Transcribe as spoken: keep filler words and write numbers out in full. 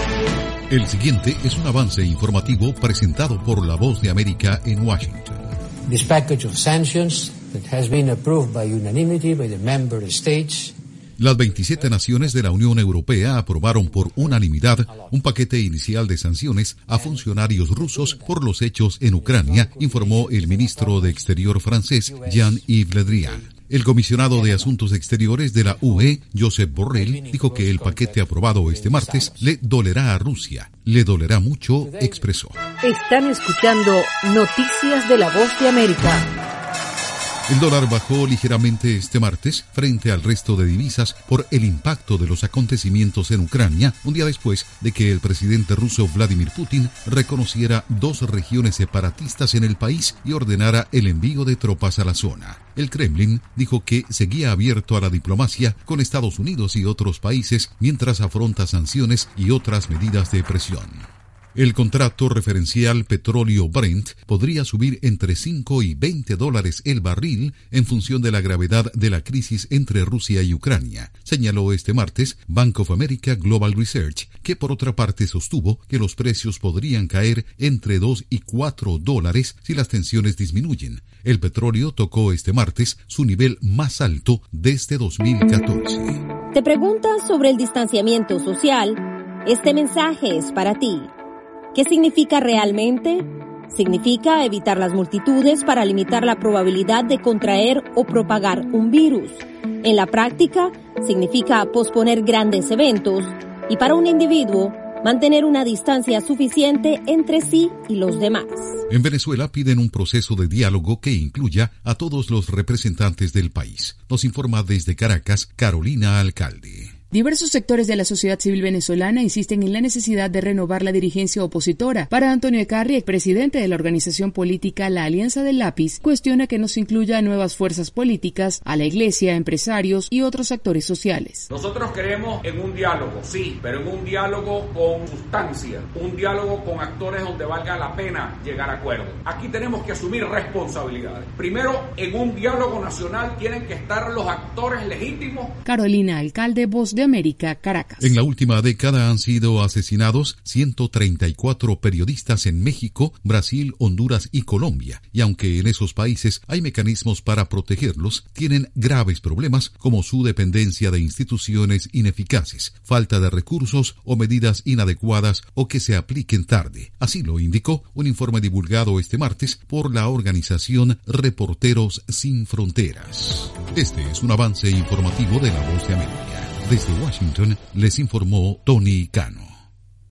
El siguiente es un avance informativo presentado por La Voz de América en Washington. This package of sanctions that has been approved by unanimity by the member states. Las veintisiete naciones de la Unión Europea aprobaron por unanimidad un paquete inicial de sanciones a funcionarios rusos por los hechos en Ucrania, informó el ministro de Exterior francés Jean-Yves Le Drian. El comisionado de Asuntos Exteriores de la U E, Josep Borrell, dijo que el paquete aprobado este martes le dolerá a Rusia. Le dolerá mucho, expresó. Están escuchando Noticias de La Voz de América. El dólar bajó ligeramente este martes frente al resto de divisas por el impacto de los acontecimientos en Ucrania, un día después de que el presidente ruso Vladimir Putin reconociera dos regiones separatistas en el país y ordenara el envío de tropas a la zona. El Kremlin dijo que seguía abierto a la diplomacia con Estados Unidos y otros países mientras afronta sanciones y otras medidas de presión. El contrato referencial petróleo Brent podría subir entre cinco y veinte dólares el barril en función de la gravedad de la crisis entre Rusia y Ucrania, señaló este martes Bank of America Global Research, que por otra parte sostuvo que los precios podrían caer entre dos y cuatro dólares si las tensiones disminuyen. El petróleo tocó este martes su nivel más alto desde dos mil catorce. ¿Te preguntas sobre el distanciamiento social? Este mensaje es para ti. ¿Qué significa realmente? Significa evitar las multitudes para limitar la probabilidad de contraer o propagar un virus. En la práctica, significa posponer grandes eventos y para un individuo, mantener una distancia suficiente entre sí y los demás. En Venezuela piden un proceso de diálogo que incluya a todos los representantes del país. Nos informa desde Caracas, Carolina Alcalde. Diversos sectores de la sociedad civil venezolana insisten en la necesidad de renovar la dirigencia opositora. Para Antonio Ecarri, presidente de la organización política La Alianza del Lápiz, cuestiona que no se incluya a nuevas fuerzas políticas, a la iglesia, empresarios y otros actores sociales. Nosotros creemos en un diálogo, sí, pero en un diálogo con sustancia, un diálogo con actores donde valga la pena llegar a acuerdos. Aquí tenemos que asumir responsabilidades. Primero, en un diálogo nacional tienen que estar los actores legítimos. Carolina Alcalde, Voz de América, Caracas. En la última década han sido asesinados ciento treinta y cuatro periodistas en México, Brasil, Honduras y Colombia, y aunque en esos países hay mecanismos para protegerlos, tienen graves problemas como su dependencia de instituciones ineficaces, falta de recursos o medidas inadecuadas o que se apliquen tarde. Así lo indicó un informe divulgado este martes por la organización Reporteros Sin Fronteras. Este es un avance informativo de La Voz de América. Desde Washington les informó Tony Cano.